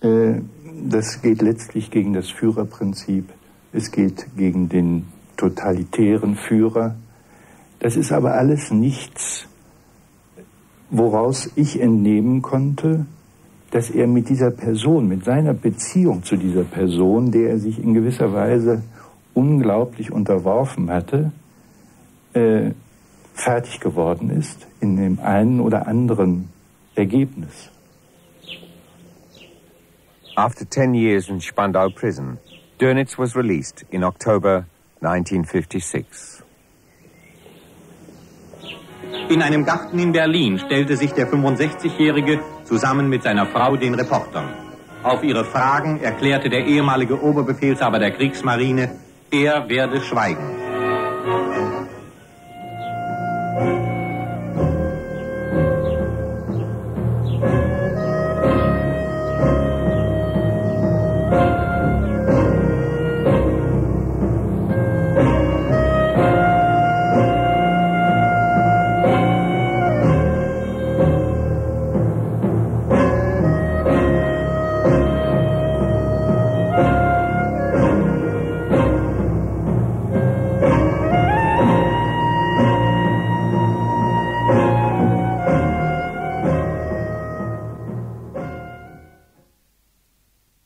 Das geht letztlich gegen das Führerprinzip. Es geht gegen den totalitären Führer. Das ist aber alles nichts, woraus ich entnehmen konnte, dass er mit dieser Person, mit seiner Beziehung zu dieser Person, der er sich in gewisser Weise unglaublich unterworfen hatte, fertig geworden ist in dem einen oder anderen Ergebnis. After 10 years in Spandau prison, Dönitz was released in October 1956. In einem Garten in Berlin stellte sich der 65-Jährige zusammen mit seiner Frau den Reportern. Auf ihre Fragen erklärte der ehemalige Oberbefehlshaber der Kriegsmarine, er werde schweigen.